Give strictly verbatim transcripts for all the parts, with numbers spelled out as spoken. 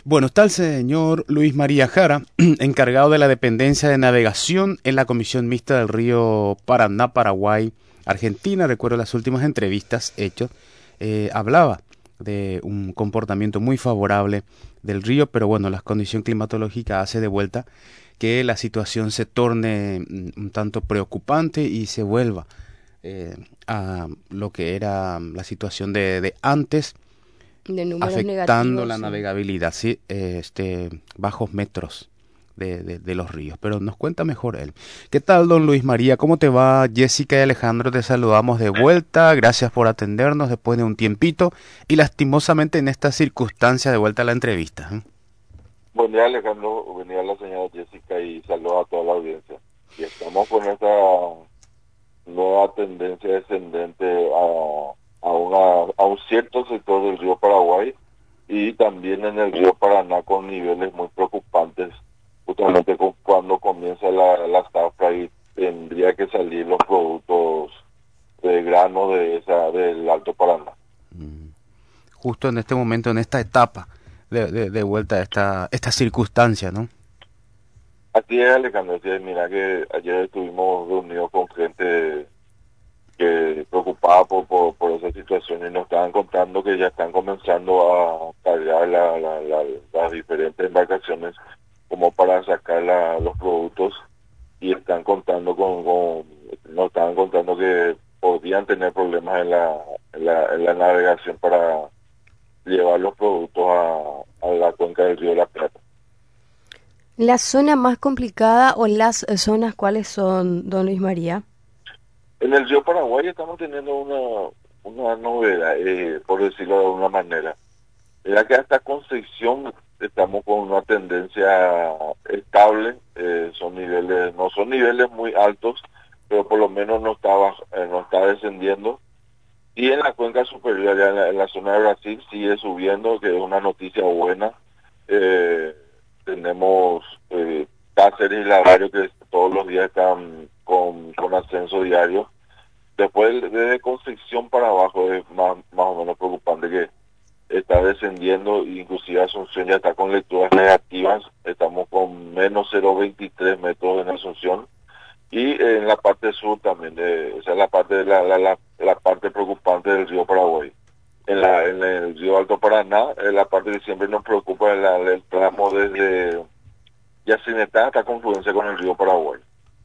Bueno, está el señor Luis María Jara, encargado de la dependencia de navegación en la Comisión Mixta del Río Paraná, Paraguay, Argentina. Recuerdo las últimas entrevistas hechas, eh, hablaba de un comportamiento muy favorable del río, pero bueno, la condición climatológica hace de vuelta que la situación se torne mm, un tanto preocupante y se vuelva eh, a lo que era la situación de, de antes, De números afectando la negativos, sí. navegabilidad, sí, eh, este, bajos metros de, de, de los ríos. Pero nos cuenta mejor él. ¿Qué tal, don Luis María? ¿Cómo te va? Jessica y Alejandro, te saludamos de vuelta. Gracias por atendernos después de un tiempito y lastimosamente en esta circunstancia de vuelta a la entrevista. ¿eh? Buen día, Alejandro. Buen día, la señora Jessica, y saludos a toda la audiencia. Y estamos con esta nueva tendencia descendente a, a, una, a un cierto sector del río Paraguay y también en el río Paraná con niveles muy preocupantes, justamente con, cuando comienza la, la zafra y tendría que salir los productos de grano de esa del Alto Paraná. Mm. Justo en este momento, en esta etapa de, de, de vuelta a esta, esta circunstancia, ¿no? Así es, Alejandro. Así es. Mira que ayer estuvimos reunidos con gente que preocupada por, por, por esa situación y nos estaban contando que ya están comenzando a cargar la, la, la, las diferentes embarcaciones como para sacar la, los productos, y están contando con, con nos estaban contando que podían tener problemas en la, en la, en la navegación para llevar los productos a, a la cuenca del río de la Plata. ¿La zona más complicada o las eh, zonas cuáles son, don Luis María? En el río Paraguay estamos teniendo una, una novedad, eh, por decirlo de alguna manera. Ya que hasta Concepción estamos con una tendencia estable, eh, son niveles, no son niveles muy altos, pero por lo menos no está, baj- eh, no está descendiendo. Y en la cuenca superior, ya en la, en la zona de Brasil, sigue subiendo, que es una noticia buena. Eh, tenemos eh, Cáceres y Lavario que todos los días están con, con ascenso diario. Después, desde Concepción para abajo es más, más o menos preocupante, que está descendiendo, inclusive Asunción ya está con lecturas negativas, estamos con menos cero coma veintitrés metros en Asunción, y en la parte sur también, de, esa es la parte de la, la, la, la parte preocupante del río Paraguay. En, la, en el río Alto Paraná, en la parte que siempre nos preocupa es la, el tramo desde Yacinetá hasta confluencia con el río Paraguay.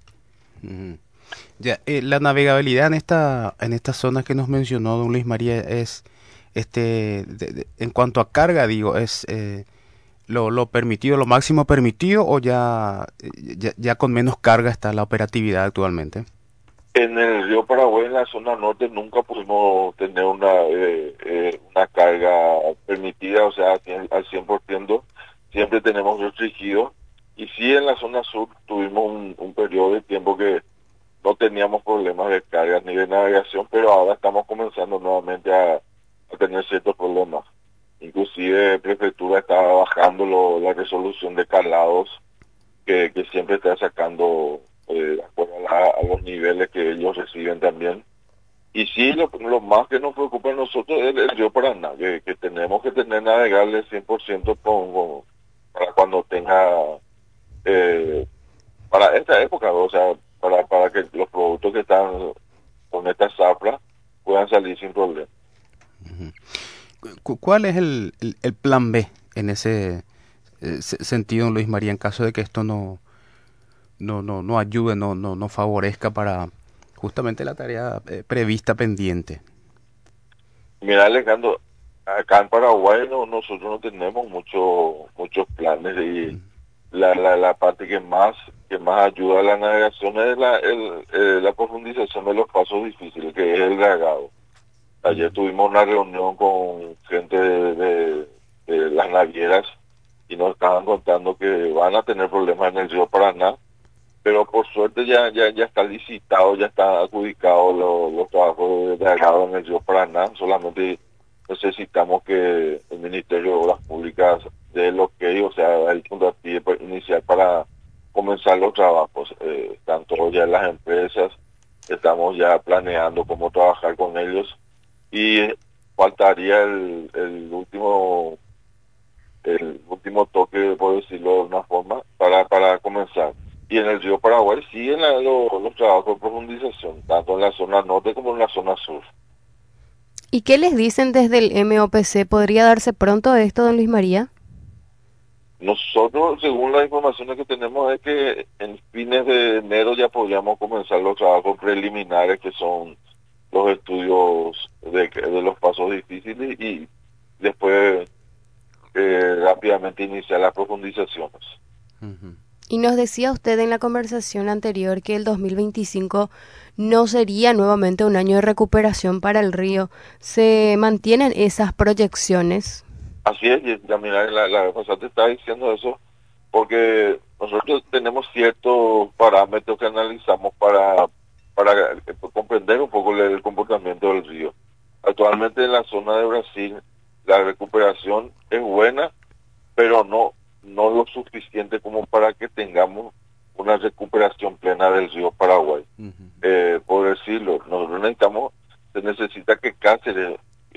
Ujú. Ya, eh, la navegabilidad en esta, en estas zonas que nos mencionó don Luis María es, este, de- de- en cuanto a carga, digo, es eh, lo, lo permitido, lo máximo permitido o ya, eh, ya, ya con menos carga está la operatividad actualmente. En el río Paraguay, en la zona norte, nunca pudimos tener una eh, eh, una carga permitida, o sea, cien- al cien por ciento, siempre tenemos restringido. Y sí, en la zona sur tuvimos un, un periodo de tiempo que no teníamos problemas de cargas ni de navegación, pero ahora estamos comenzando nuevamente a, a tener ciertos problemas. Inclusive Prefectura está bajando lo- la resolución de calados que, que siempre está sacando eh, de acuerdo a, la- a los niveles que ellos reciben también. Y sí, lo, lo más que nos preocupa a nosotros es el río Paraná, que, que tenemos que tener navegable cien por ciento con, con- para cuando tenga, eh, para esta época, o sea, para, para que los productos que están con esta zafra puedan salir sin problema. Cu- ¿Cuál es el, el, el plan B en ese eh, se- sentido, don Luis María, en caso de que esto no, no, no, no ayude, no, no, no favorezca para justamente la tarea eh, prevista pendiente? Mira, Alejandro, acá en Paraguay no, nosotros no tenemos mucho, muchos planes, y la, la, la parte que más que más ayuda a la navegación es la, el, eh, la profundización de los pasos difíciles, que es el dragado. Ayer tuvimos una reunión con gente de, de- de las navieras y nos estaban contando que van a tener problemas en el río Paraná, pero por suerte ya ya ya está licitado, ya está adjudicado lo- los trabajos de dragado en el río Paraná. Solamente necesitamos que el Ministerio de Obras Públicas dé lo que, o sea, el puntapié pa- inicial para comenzar los trabajos. Eh, están todos ya las empresas, estamos ya planeando cómo trabajar con ellos, y faltaría el, el último el último último toque, por decirlo de una forma, para, para comenzar. Y en el río Paraguay siguen la, lo, los trabajos de profundización, tanto en la zona norte como en la zona sur. ¿Y qué les dicen desde el M O P C? ¿Podría darse pronto esto, don Luis María? Nosotros, según las informaciones que tenemos, es que en fines de enero ya podríamos comenzar los trabajos preliminares, que son los estudios de, de los pasos difíciles, y después eh, rápidamente iniciar las profundizaciones. Uh-huh. Y nos decía usted en la conversación anterior que el dos mil veinticinco no sería nuevamente un año de recuperación para el río. ¿Se mantienen esas proyecciones? Así es, y ya mira, la, la vez pasada te estaba diciendo eso, porque nosotros tenemos ciertos parámetros que analizamos para, para comprender un poco el, el comportamiento del río. Actualmente en la zona de Brasil la recuperación es buena, pero no no lo suficiente como para que tengamos una recuperación plena del río Paraguay. Uh-huh. Eh, por decirlo, nosotros necesitamos, se necesita que Cáceres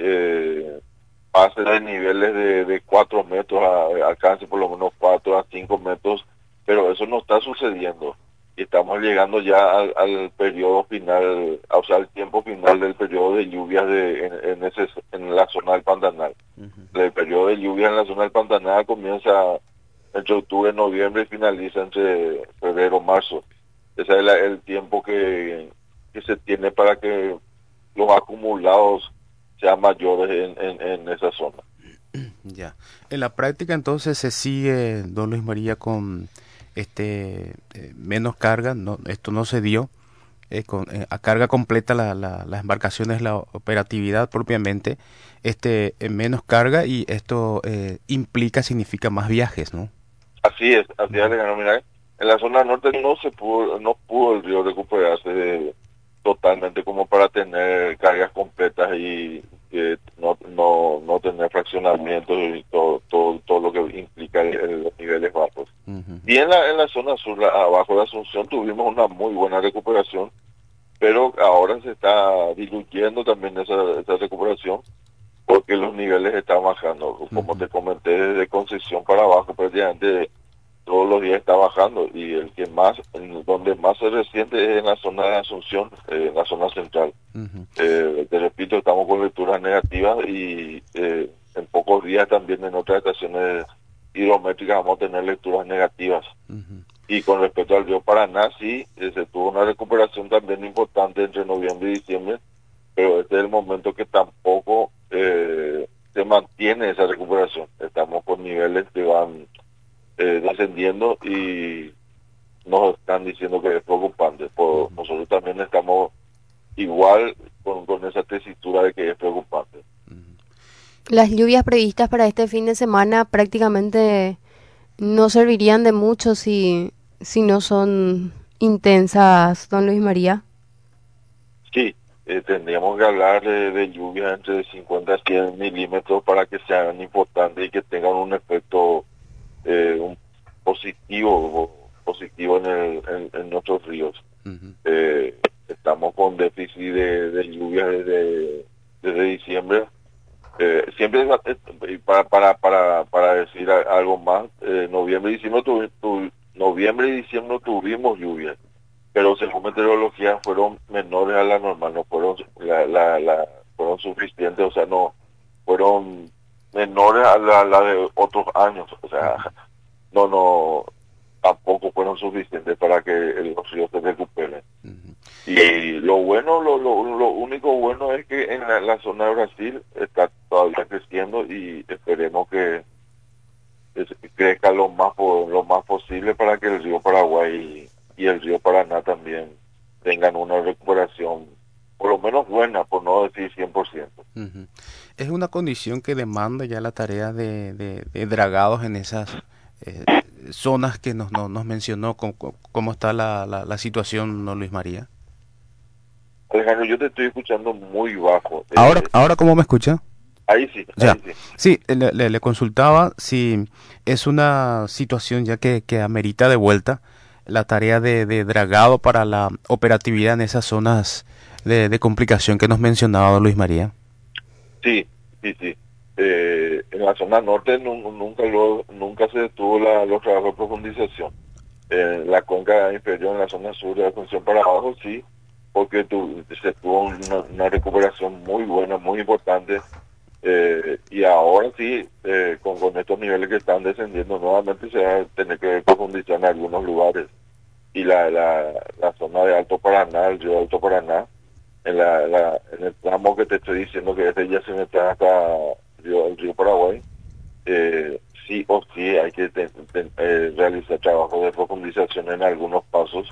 eh, pase de niveles de, de cuatro metros, a, alcance por lo menos cuatro a cinco metros, pero eso no está sucediendo. Y estamos llegando ya al, al periodo final, o sea, al tiempo final del periodo de lluvias de, en, en, ese, en la zona del Pantanal. Uh-huh. El periodo de lluvias en la zona del Pantanal comienza entre octubre y noviembre y finaliza entre febrero y marzo. Ese es el, el tiempo que, que se tiene para que los acumulados sean mayores en, en, en esa zona. Ya. En la práctica entonces se sigue, don Luis María, con este eh, menos carga, no, esto no se dio, eh, con, eh, a carga completa la, la, las embarcaciones, la operatividad propiamente, este eh, menos carga, y esto eh, implica, significa más viajes, ¿no? Así es, así es, Alejandro. Mira, en la zona norte no se pudo, no pudo el río recuperarse de, totalmente como para tener cargas completas y eh, no, no, no tener fraccionamientos y todo, todo, todo lo que implica el, el, los niveles bajos. Uh-huh. Y en la, en la zona sur, la, abajo de Asunción, tuvimos una muy buena recuperación, pero ahora se está diluyendo también esa, esa recuperación, porque los niveles están bajando. Como uh-huh. te comenté, desde Concepción para abajo prácticamente todos los días está bajando, y el que más, en donde más se resiente es en la zona de Asunción, eh, en la zona central. Uh-huh. Eh, te repito, estamos con lecturas negativas, y eh, en pocos días también en otras estaciones hidrométricas vamos a tener lecturas negativas. Uh-huh. Y con respecto al río Paraná, sí, eh, se tuvo una recuperación también importante entre noviembre y diciembre, pero este es el momento que tampoco eh, se mantiene esa recuperación. Estamos con niveles que van eh, descendiendo y nos están diciendo que es preocupante. Por, uh-huh. Nosotros también estamos igual con, con esa tesitura de que es preocupante. Uh-huh. Las lluvias previstas para este fin de semana prácticamente no servirían de mucho si, si no son intensas, don Luis María. Sí. Eh, tendríamos que hablar de, de lluvias entre cincuenta a cien milímetros para que sean importantes y que tengan un efecto eh, un positivo positivo en, el, en, en nuestros ríos. Uh-huh. Eh, estamos con déficit de, de lluvias desde, desde diciembre. Eh, siempre eh, para, para, para, para decir algo más, eh, noviembre y diciembre, tu, tu, noviembre y diciembre tuvimos lluvias, pero según meteorología fueron menores a la normal, no fueron la, la, la fueron suficientes, o sea, no fueron menores a la, la de otros años, o sea, no, no, tampoco fueron suficientes para que los ríos se recuperen. Uh-huh. Y lo bueno, lo, lo, lo único bueno es que en la, la zona de Brasil está todavía creciendo, y esperemos que, que crezca lo más, lo más posible para que el río Paraguay y el río Paraná también tengan una recuperación por lo menos buena, por no decir cien por ciento. Uh-huh. Es una condición que demanda ya la tarea de, de, de dragados en esas eh, zonas que nos, nos, nos mencionó. ¿Cómo, cómo está la, la, la situación, don Luis María? Alejandro, yo te estoy escuchando muy bajo. ¿Ahora, eh, ahora cómo me escucha? Ahí sí, ya. ahí sí. Sí, le, le, le consultaba si es una situación ya que, que amerita de vuelta la tarea de, de dragado para la operatividad en esas zonas de, de complicación que nos mencionaba don Luis María. Sí, sí, sí. Eh, en la zona norte nu- nunca lo, nunca se detuvo la, los trabajos de profundización. En la cuenca inferior, en la zona sur de la función para abajo, sí, porque tu, se tuvo una, una recuperación muy buena, muy importante. Eh, y ahora sí, eh, con, con estos niveles que están descendiendo, nuevamente se va a tener que profundizar en algunos lugares. Y la, la, la zona de Alto Paraná, el río Alto Paraná, en, la, la, en el tramo que te estoy diciendo que desde Yacimiento hasta río, el río Paraguay, eh, sí o sí hay que te, te, eh, realizar trabajo de profundización en algunos pasos,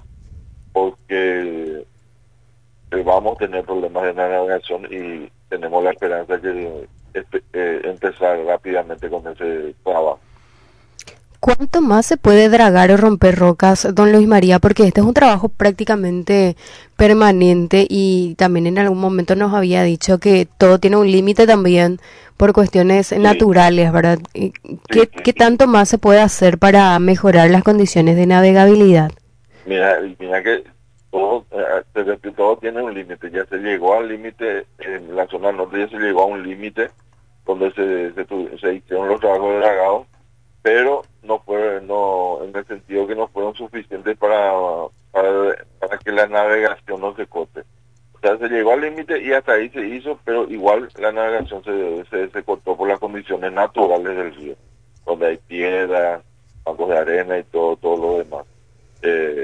porque eh, vamos a tener problemas de navegación y tenemos la esperanza de eh, empezar rápidamente con ese trabajo. ¿Cuánto más se puede dragar o romper rocas, don Luis María? Porque este es un trabajo prácticamente permanente y también en algún momento nos había dicho que todo tiene un límite también por cuestiones Sí, naturales, ¿verdad? ¿Qué, sí, sí, qué sí. tanto más se puede hacer para mejorar las condiciones de navegabilidad? Mira, mira que todo, eh, te repito, todo tiene un límite. Ya se llegó al límite, en la zona norte ya se llegó a un límite donde se, se, tu- se hicieron los trabajos de dragado, pero no fue, no, en el sentido que no fueron suficientes para, para, para que la navegación no se corte. O sea, se llegó al límite y hasta ahí se hizo, pero igual la navegación se, se, se cortó por las condiciones naturales del río, donde hay piedras, bancos de arena y todo, todo lo demás. Eh,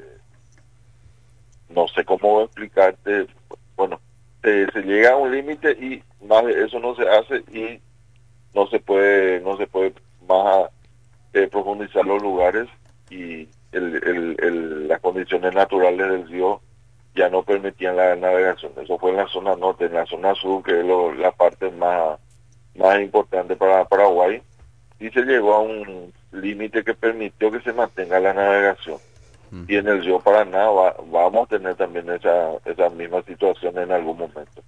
no sé cómo explicarte. Bueno, se, se llega a un límite y más de eso no se hace y no se puede, no se puede más eh, profundizar los lugares y el, el, el, las condiciones naturales del río ya no permitían la navegación. Eso fue en la zona norte. En la zona sur, que es lo, la parte más, más importante para Paraguay, y se llegó a un límite que permitió que se mantenga la navegación. Y en el río Paraná va, vamos a tener también esa, esa misma situación en algún momento.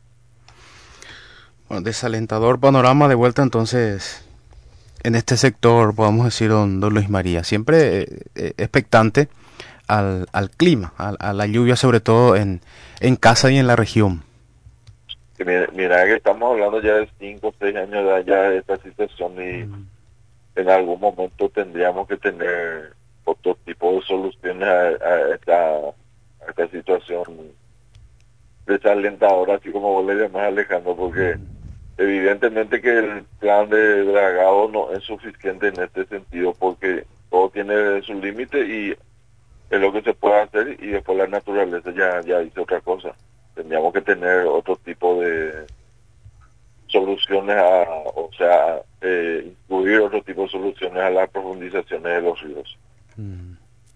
Bueno, desalentador panorama de vuelta entonces en este sector, podemos decir, don, don Luis María. Siempre eh, eh, expectante al, al clima, a, a la lluvia, sobre todo en, en casa y en la región. Que mira, mira que estamos hablando ya de cinco o seis años de allá de esta situación y Mm. en algún momento tendríamos que tener otro tipo de soluciones a, a esta, a esta situación desalentadora, así como vos le llamás, Alejandro, porque evidentemente que el plan de dragado no es suficiente en este sentido, porque todo tiene su límite y es lo que se puede hacer y después la naturaleza ya, ya dice otra cosa. Tendríamos que tener otro tipo de soluciones, a, o sea, eh, incluir otro tipo de soluciones a las profundizaciones de los ríos. Mm.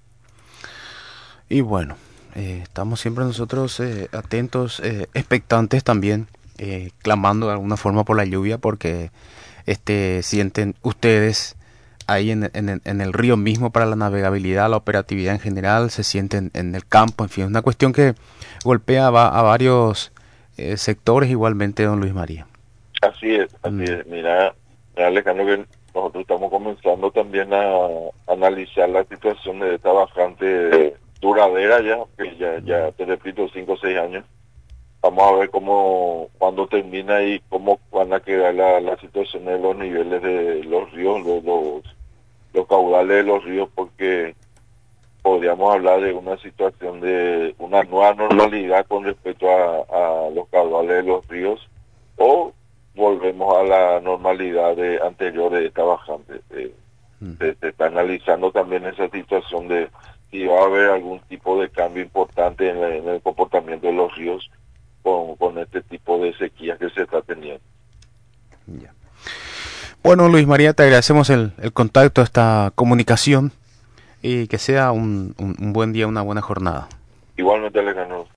Y bueno, eh, estamos siempre nosotros eh, atentos, eh, expectantes también, eh, clamando de alguna forma por la lluvia, porque este sienten ustedes ahí en, en, en el río mismo para la navegabilidad, la operatividad en general, se sienten en el campo, en fin, es una cuestión que golpea va a varios eh, sectores igualmente, don Luis María. Así es, así Mm. es. Mira, mira, Alejandro, que nosotros estamos comenzando también a analizar la situación de esta bajante duradera ya, que ya, ya te repito, cinco o seis años. Vamos a ver cómo, cuando termina y cómo van a quedar la, la situación de los niveles de los ríos, de los, los caudales de los ríos, porque podríamos hablar de una situación de una nueva normalidad con respecto a, a los caudales de los ríos, o volvemos a la normalidad de, anterior de esta bajante. Eh, Mm. se, se está analizando también esa situación de si va a haber algún tipo de cambio importante en, la, en el comportamiento de los ríos con, con este tipo de sequías que se está teniendo. Ya. Bueno, Luis María, te agradecemos el, el contacto, esta comunicación y que sea un, un, un buen día, una buena jornada. Igualmente, Alejandro.